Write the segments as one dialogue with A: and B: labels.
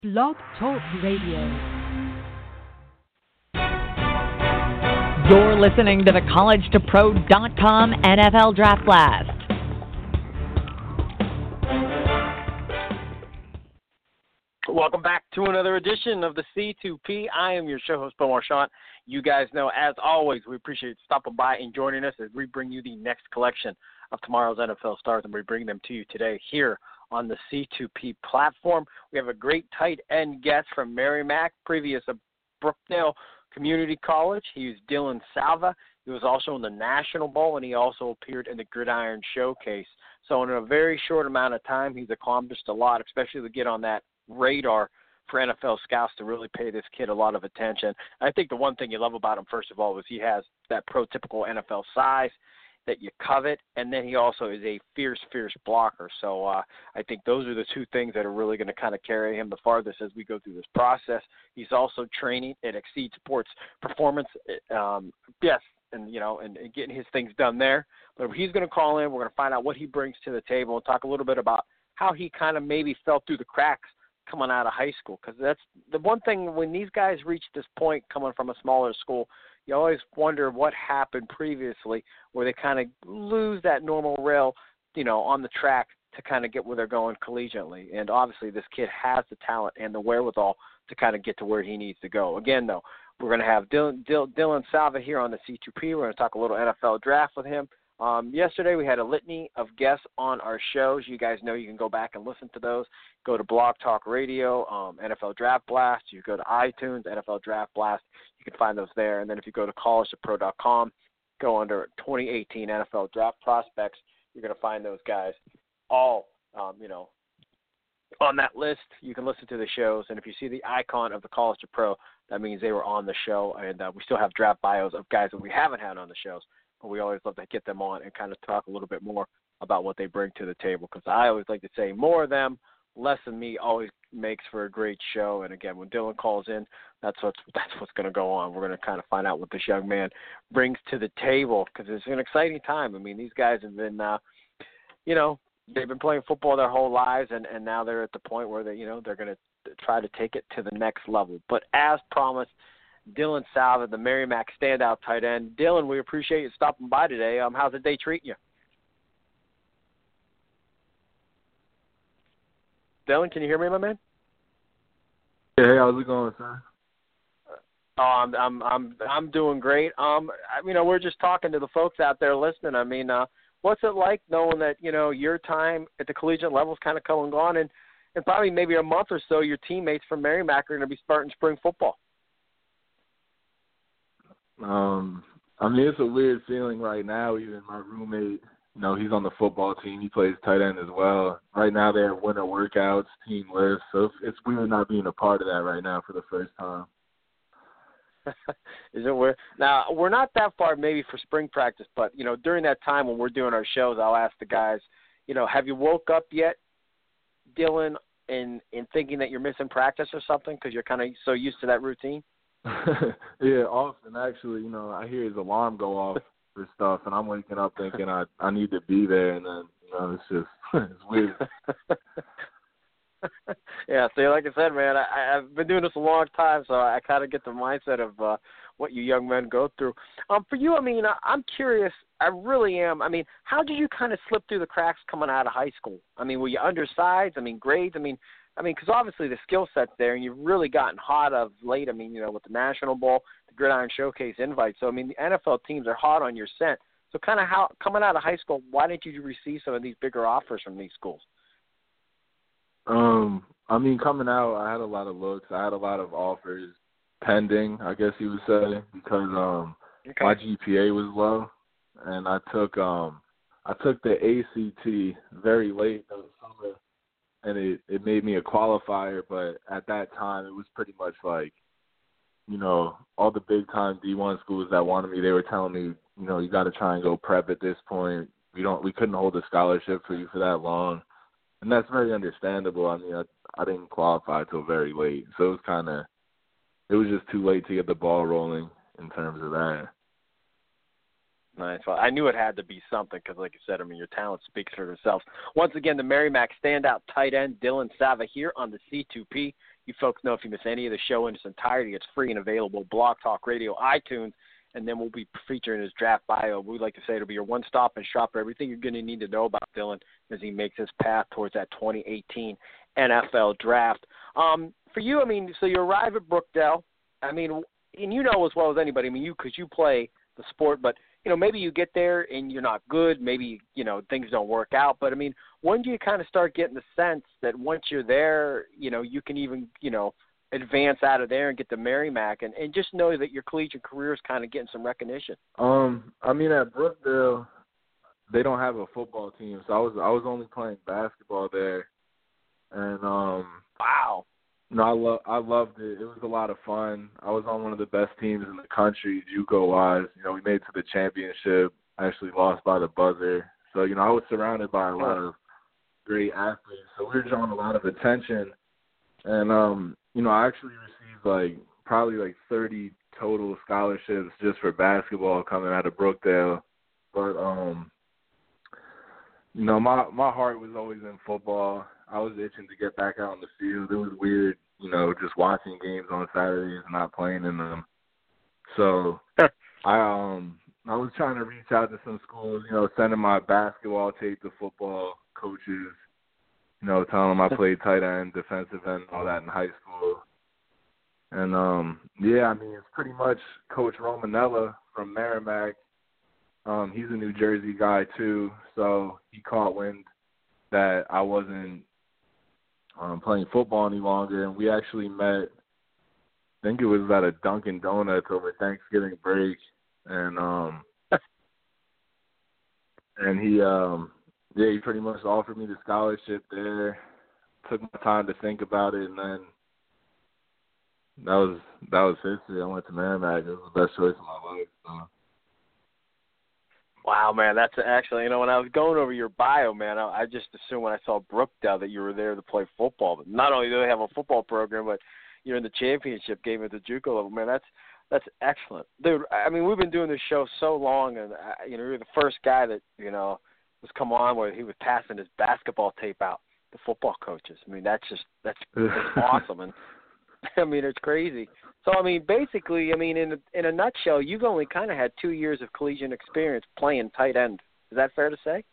A: Blog Talk Radio.
B: You're listening to the CollegeToPro.com NFL Draft Blast.
C: Welcome back to another edition of the C2P. I am your show host, Beau Marchant. You guys know, as always, we appreciate you stopping by and joining us as we bring you the next collection of tomorrow's NFL stars, and we bring them to you today here on the C2P platform. We have a great tight end guest from Merrimack, previous of Brookdale Community College. He was Dylan Salva. He was also in the National Bowl, and he also appeared in the Gridiron Showcase. So in a very short amount of time, he's accomplished a lot, especially to get on that radar for NFL scouts to really pay this kid a lot of attention. I think the one thing you love about him, first of all, is he has that prototypical NFL size that you covet, and then he also is a fierce blocker. So I think those are the two things that are really going to kind of carry him the farthest as we go through this process. He's also training at Exceed Sports Performance, yes, and getting his things done there. But he's going to call in. We're going to find out what he brings to the table and talk a little bit about how he kind of maybe fell through the cracks coming out of high school, because that's the one thing when these guys reach this point coming from a smaller school, you always wonder what happened previously where they kind of lose that normal rail, on the track to kind of get where they're going collegiately. And obviously this kid has the talent and the wherewithal to kind of get to where he needs to go. Again, though, we're going to have Dylan Salva here on the C2P. We're going to talk a little NFL draft with him. Yesterday we had a litany of guests on our shows. You guys know you can go back and listen to those. Go to Blog Talk Radio, NFL Draft Blast. You go to iTunes, NFL Draft Blast. You can find those there. And then if you go to CollegeToPro.com, go under 2018 NFL Draft Prospects. You're going to find those guys all, on that list. You can listen to the shows. And if you see the icon of the College to Pro, that means they were on the show. And we still have draft bios of guys that we haven't had on the shows. But we always love to get them on and kind of talk a little bit more about what they bring to the table, because I always like to say more of them, less of me always makes for a great show. And, again, when Dylan calls in, that's what's going to go on. We're going to kind of find out what this young man brings to the table, because it's an exciting time. I mean, these guys have been, they've been playing football their whole lives, and now they're at the point where they're going to try to take it to the next level. But as promised, Dylan Salva, the Merrimack standout tight end. Dylan, we appreciate you stopping by today. How's the day treating you? Dylan, can you hear me, my man?
D: Hey, how's it going, sir?
C: I'm doing great. We're just talking to the folks out there listening. I mean, what's it like knowing that your time at the collegiate level is kind of come and gone, and probably maybe a month or so, your teammates from Merrimack are going to be starting spring football?
D: It's a weird feeling right now. Even my roommate, he's on the football team. He plays tight end as well. Right now they have winter workouts, team lifts. So it's weird not being a part of that right now for the first time.
C: Is it weird? Now, we're not that far maybe for spring practice, but, during that time when we're doing our shows, I'll ask the guys, have you woke up yet, Dylan, in thinking that you're missing practice or something because you're kind of so used to that routine?
D: Yeah, often actually, I hear his alarm go off for stuff, and I'm waking up thinking I need to be there, and then it's just it's weird.
C: Yeah, so like I said, man, I've been doing this a long time, so I kind of get the mindset of what you young men go through. For you, I'm curious. I really am. How did you kind of slip through the cracks coming out of high school? Were you undersized? Grades? Because obviously the skill set's there, and you've really gotten hot of late. With the National Bowl, the Gridiron Showcase invite. So, the NFL teams are hot on your scent. So, kind of how coming out of high school, why didn't you receive some of these bigger offers from these schools?
D: Coming out, I had a lot of looks. I had a lot of offers pending, I guess you would say, because my GPA was low, and I took the ACT very late in the summer. And it made me a qualifier, but at that time it was pretty much like, all the big-time D1 schools that wanted me, they were telling me, you got to try and go prep at this point. We couldn't hold a scholarship for you for that long. And that's very understandable. I didn't qualify till very late. So it was just too late to get the ball rolling in terms of that.
C: Nice. Well, I knew it had to be something because, like you said, your talent speaks for itself. Once again, the Merrimack standout tight end, Dylan Salva, here on the C2P. you folks know if you miss any of the show in its entirety, it's free and available, Blog Talk Radio, iTunes, and then we'll be featuring his draft bio. We like to say it'll be your one-stop and shop for everything you're going to need to know about Dylan as he makes his path towards that 2018 NFL draft. For you, I mean, so you arrive at Brookdale. I mean, and you know as well as anybody, I mean, because you play the sport, but, you know, maybe you get there and you're not good. Maybe, you know, things don't work out. But, I mean, when do you kind of start getting the sense that once you're there, you know, you can even, you know, advance out of there and get to Merrimack and just know that your collegiate career is kind of getting some recognition?
D: I mean, at Brookdale, they don't have a football team, so I was only playing basketball there. And
C: wow.
D: No, I loved it. It was a lot of fun. I was on one of the best teams in the country, JUCO-wise. You know, we made it to the championship, actually lost by the buzzer. So, you know, I was surrounded by a lot of great athletes. So we were drawing a lot of attention. And, you know, I actually received, probably 30 total scholarships just for basketball coming out of Brookdale. But, you know, my heart was always in football. I was itching to get back out on the field. It was weird, you know, just watching games on Saturdays and not playing in them. So I was trying to reach out to some schools, you know, sending my basketball tape to football coaches, you know, telling them I played tight end, defensive end, all that in high school. And, yeah, I mean, it's pretty much Coach Romanella from Merrimack. He's a New Jersey guy, too, so he caught wind that I wasn't playing football any longer, and we actually met, I think it was at a Dunkin' Donuts over Thanksgiving break, and and he pretty much offered me the scholarship there. Took my time to think about it, and then that was history. I went to Merrimack. It was the best choice of my life. So.
C: Wow, man, that's actually, you know, when I was going over your bio, man, I just assumed when I saw Brookdale that you were there to play football. But not only do they have a football program, but you're in the championship game at the JUCO level, man. That's excellent, dude. I mean, we've been doing this show so long, and you know, you're the first guy that was come on where he was passing his basketball tape out to football coaches. I mean, that's awesome, and I mean, it's crazy. So, I mean, basically, I mean, in a nutshell, you've only kind of had 2 years of collegiate experience playing tight end. Is that fair to say?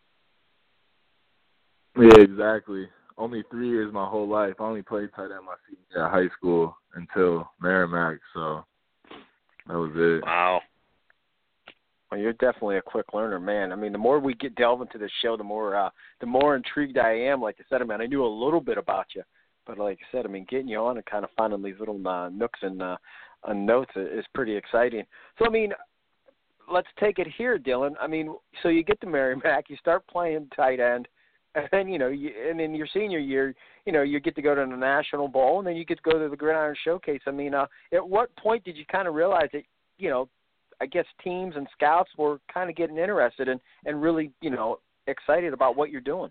D: Yeah, exactly. Only 3 years my whole life. I only played tight end my senior year of high school until Merrimack, so that was it.
C: Wow. Well, you're definitely a quick learner, man. I mean, the more we delve into this show, the more intrigued I am. Like I said, I mean, I knew a little bit about you. But like I said, I mean, getting you on and kind of finding these little nooks and notes is pretty exciting. So, I mean, let's take it here, Dylan. I mean, so you get to Merrimack, you start playing tight end, and then, you know, and in your senior year, you know, you get to go to the National Bowl, and then you get to go to the Gridiron Showcase. I mean, at what point did you kind of realize that, you know, I guess teams and scouts were kind of getting interested and really, you know, excited about what you're doing?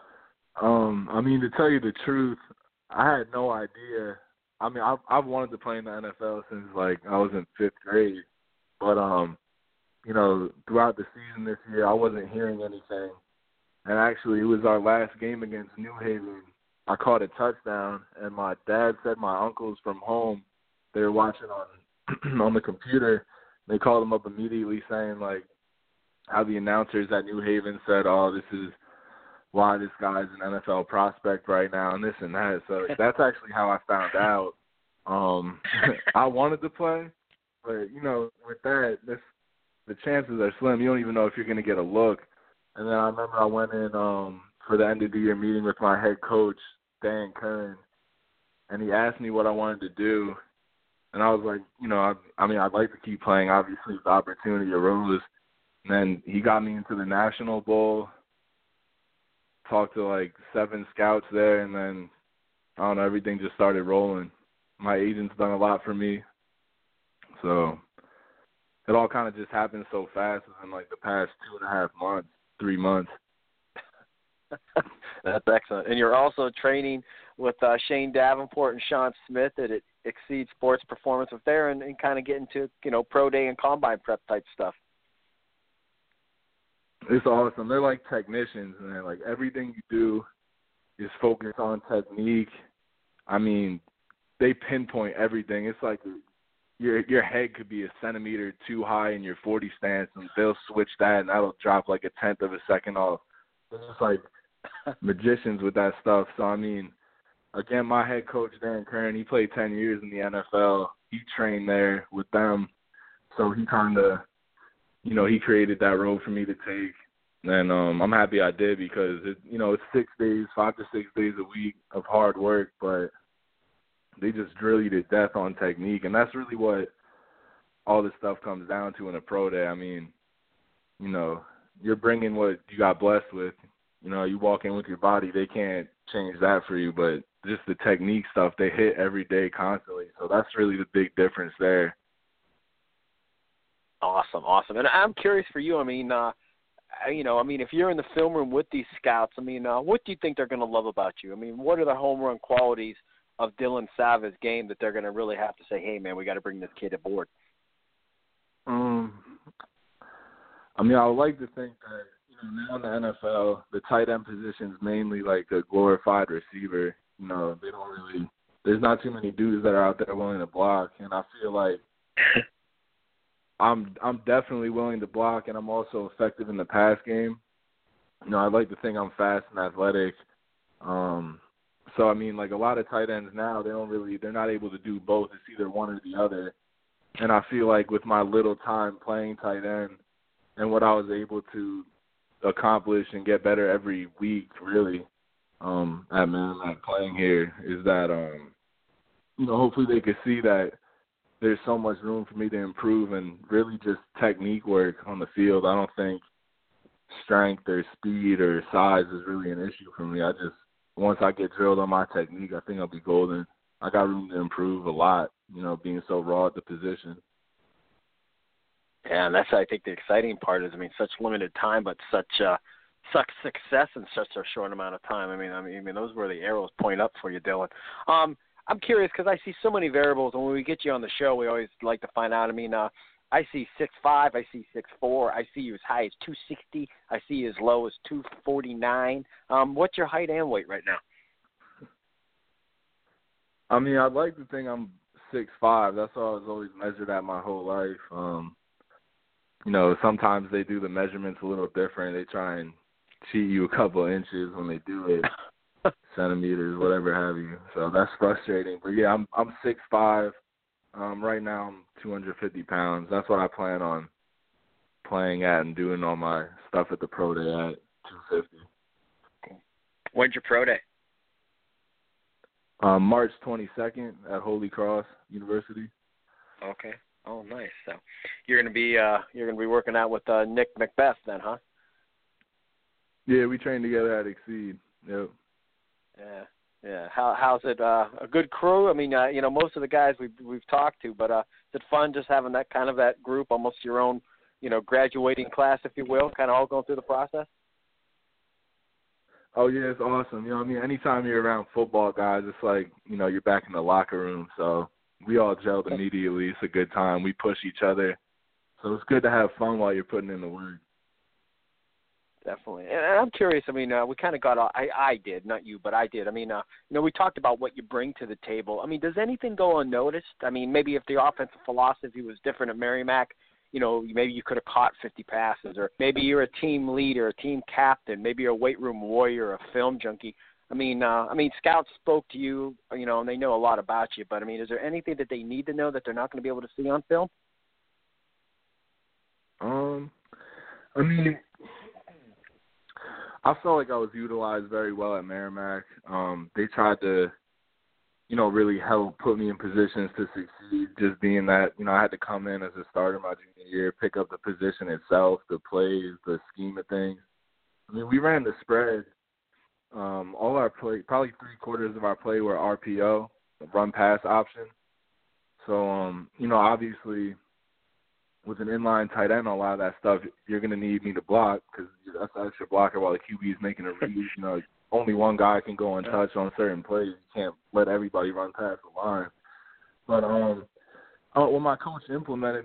D: I mean, to tell you the truth, I had no idea. I mean, I've wanted to play in the NFL since, I was in 5th grade. But, you know, throughout the season this year, I wasn't hearing anything. And actually, it was our last game against New Haven. I caught a touchdown, and my dad said my uncles from home, they were watching on the computer. They called them up immediately saying, how the announcers at New Haven said, oh, this is why this guy's an NFL prospect right now and this and that. So that's actually how I found out. I wanted to play, but, you know, with that, the chances are slim. You don't even know if you're going to get a look. And then I remember I went in for the end-of-the-year meeting with my head coach, Dan Curran, and he asked me what I wanted to do. And I was like, you know, I mean, I'd like to keep playing. Obviously, if the opportunity arose. And then he got me into the National Bowl, talked to 7 scouts there, and then, I don't know, everything just started rolling. My agent's done a lot for me. So it all kind of just happened so fast in the past 2.5 months, 3 months.
C: That's excellent. And you're also training with Shane Davenport and Sean Smith at Exceed Sports Performance up there and kind of getting to, you know, pro day and combine prep type stuff.
D: It's awesome. They're like technicians, man. Everything you do is focused on technique. I mean, they pinpoint everything. It's like your head could be a centimeter too high in your 40 stance, and they'll switch that, and that'll drop like a tenth of a second off. They're just like magicians with that stuff. So, I mean, again, my head coach, Dan Kern, he played 10 years in the NFL. He trained there with them. So he kind of, he created that role for me to take. And I'm happy I did because, it's 6 days, 5 to 6 days a week of hard work, but they just drill you to death on technique. And that's really what all this stuff comes down to in a pro day. I mean, you're bringing what you got blessed with. You walk in with your body, they can't change that for you, but just the technique stuff, they hit every day constantly. So that's really the big difference there.
C: Awesome. And I'm curious for you, I mean, if you're in the film room with these scouts, I mean, what do you think they're going to love about you? I mean, what are the home run qualities of Dylan Sava's game that they're going to really have to say, hey, man, we got to bring this kid aboard?
D: I mean, I would like to think that, now in the NFL, the tight end position is mainly like a glorified receiver. They don't really – there's not too many dudes that are out there willing to block, and I feel like I'm definitely willing to block, and I'm also effective in the pass game. I'd like to think I'm fast and athletic. So, I mean, like a lot of tight ends now, they're not able to do both. It's either one or the other. And I feel like with my little time playing tight end and what I was able to accomplish and get better every week, really, at Merrimack playing here, is that, hopefully they could see that there's so much room for me to improve and really just technique work on the field. I don't think strength or speed or size is really an issue for me. Once I get drilled on my technique, I think I'll be golden. I got room to improve a lot, being so raw at the position.
C: Yeah, and that's, I think, the exciting part is, such limited time, but such success in such a short amount of time. I mean, those were the arrows point up for you, Dylan. I'm curious because I see so many variables, and when we get you on the show, we always like to find out. I see 6'5", I see 6'4", I see you as high as 260, I see you as low as 249. What's your height and weight right now?
D: I mean, I'd like to think I'm 6'5". That's what I was always measured at my whole life. Sometimes they do the measurements a little different. They try and cheat you a couple of inches when they do it, centimeters, whatever have you. So that's frustrating. But yeah, I'm 6'5". Right now I'm 250 pounds. That's what I plan on playing at and doing all my stuff at the pro day at 250.
C: When's your pro day?
D: March 22nd at Holy Cross University.
C: Okay. Oh, nice. So you're gonna be working out with Nick Macbeth then, huh?
D: Yeah, we train together at Exceed. Yep.
C: Yeah. How's it? A good crew? I mean, most of the guys we've talked to, but is it fun just having that kind of that group, almost your own, graduating class, if you will, kind of all going through the process?
D: Oh yeah, it's awesome. Anytime you're around football guys, it's like, you're back in the locker room. So we all gelled immediately. It's a good time. We push each other. So it's good to have fun while you're putting in the work.
C: Definitely. And I'm curious, we kind of got, I did, not you, but I did. We talked about what you bring to the table. Does anything go unnoticed? Maybe if the offensive philosophy was different at Merrimack, maybe you could have caught 50 passes, or maybe you're a team leader, a team captain, maybe you're a weight room warrior, a film junkie. Scouts spoke to you, and they know a lot about you, but, is there anything that they need to know that they're not going to be able to see on film?
D: I felt like I was utilized very well at Merrimack. They tried to, really help put me in positions to succeed, just being that, I had to come in as a starter my junior year, pick up the position itself, the plays, the scheme of things. We ran the spread. All our play, probably 3/4 of our play were RPO, run-pass option. So, obviously, with an inline tight end, a lot of that stuff, you're going to need me to block because that's an extra blocker while the QB is making a read. Only one guy can go untouched on certain plays. You can't let everybody run past the line. But when my coach implemented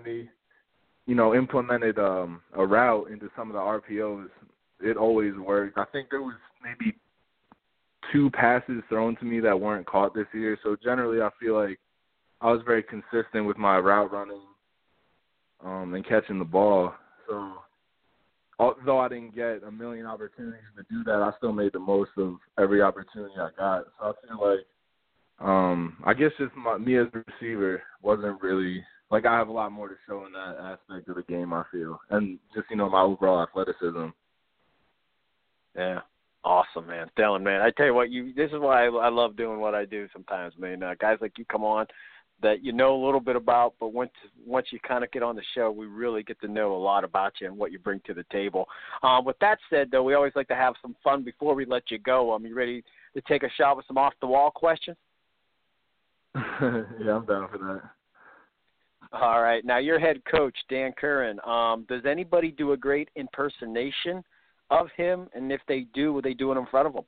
D: a route into some of the RPOs, it always worked. I think there was maybe 2 passes thrown to me that weren't caught this year. So generally I feel like I was very consistent with my route running and catching the ball. So although I didn't get a million opportunities to do that, I still made the most of every opportunity I got. So I feel like I guess just me as a receiver wasn't really – like I have a lot more to show in that aspect of the game, I feel, and just, my overall athleticism.
C: Yeah. Awesome, man. Dylan, man, I tell you what, this is why I love doing what I do sometimes, man. Guys like you come on that you know a little bit about, but once you kind of get on the show, we really get to know a lot about you and what you bring to the table. With that said, though, we always like to have some fun before we let you go. You ready to take a shot with some off-the-wall questions?
D: Yeah, I'm down for that.
C: All right. Now, your head coach, Dan Curran, does anybody do a great impersonation of him? And if they do, will they do it in front of him?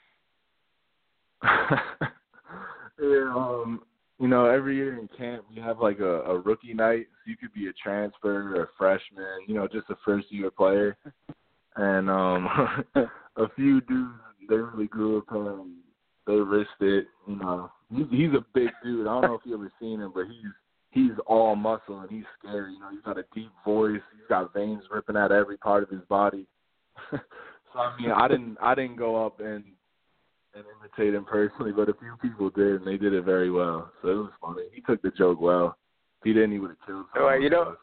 D: Yeah, every year in camp we have like a rookie night. So you could be a transfer or a freshman, just a first-year player. And a few dudes, they really grew up him. They risked it. He's a big dude. I don't know if you've ever seen him, but he's all muscle and he's scary. He's got a deep voice. He's got veins ripping out every part of his body. So I didn't go up and imitate him personally, but a few people did, and they did it very well. So it was funny. He took the joke well. If he didn't, he would have killed someone.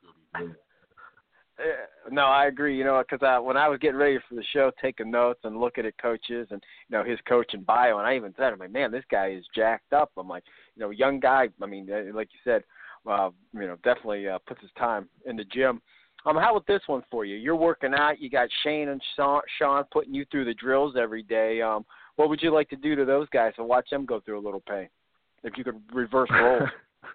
C: No, I agree. Because when I was getting ready for the show, taking notes and looking at coaches and his coaching bio, and I even said, I'm like, man, this guy is jacked up. I'm like, young guy. I mean, like you said, definitely puts his time in the gym. How about this one for you? You're working out. You got Shane and Sean putting you through the drills every day. What would you like to do to those guys to watch them go through a little pain? If you could reverse roles.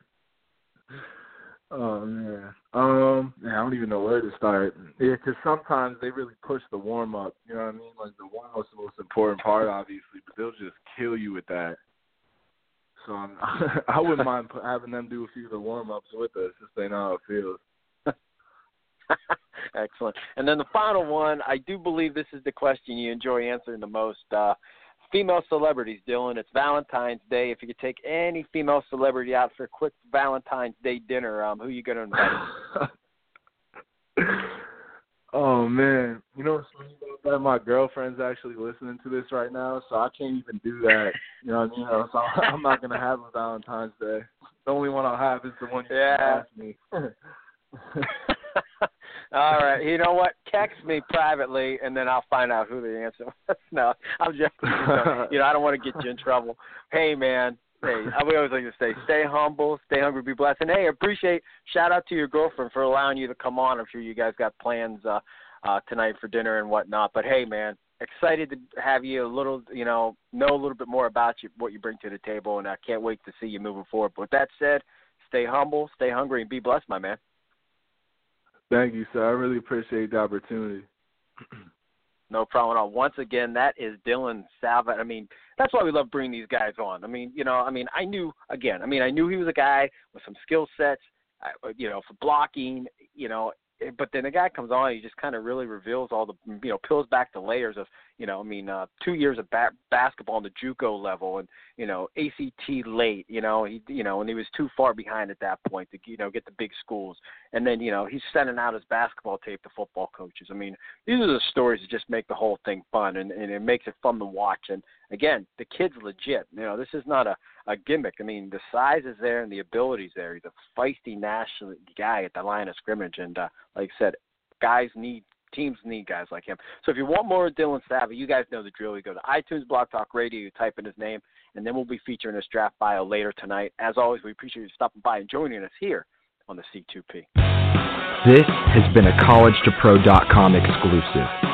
D: Oh, man. I don't even know where to start. Yeah, because sometimes they really push the warm-up. You know what I mean? Like, the warm-up's the most important part, obviously, but they'll just kill you with that. So I wouldn't mind having them do a few of the warm-ups with us just so they know how it feels.
C: Excellent. And then the final one, I do believe this is the question you enjoy answering the most. Female celebrities, Dylan. It's Valentine's Day. If you could take any female celebrity out for a quick Valentine's Day dinner, who are you going to invite?
D: Oh, man. You know what's funny about that? My girlfriend's actually listening to this right now, so I can't even do that. You know what I mean? So I'm not going to have a Valentine's Day. The only one I'll have is the one you asked me.
C: All right. You know what? Text me privately, and then I'll find out who the answer was. No, I'm just, I don't want to get you in trouble. Hey, man. Hey, we always like to say, stay humble, stay hungry, be blessed. And, hey, shout out to your girlfriend for allowing you to come on. I'm sure you guys got plans tonight for dinner and whatnot. But, hey, man, excited to have you a little, know a little bit more about you, what you bring to the table, and I can't wait to see you moving forward. But with that said, stay humble, stay hungry, and be blessed, my man.
D: Thank you, sir. I really appreciate the opportunity.
C: No problem at all. Once again, that is Dylan Salva. I mean, that's why we love bringing these guys on. I knew he was a guy with some skill sets, for blocking, but then the guy comes on, he just kind of really reveals all the, peels back the layers of, 2 years of basketball on the JUCO level and, ACT late, and he was too far behind at that point to, get the big schools. And then, he's sending out his basketball tape to football coaches. I mean, these are the stories that just make the whole thing fun and it makes it fun to watch. And again, the kid's legit. This is not a gimmick. I mean, the size is there and the ability's there. He's a feisty national guy at the line of scrimmage. And like I said, teams need guys like him. So if you want more of Dylan Salva, you guys know the drill. You go to iTunes, Blog Talk Radio, you type in his name, and then we'll be featuring his draft bio later tonight. As always, we appreciate you stopping by and joining us here on the C2P.
E: This has been a collegetopro.com exclusive.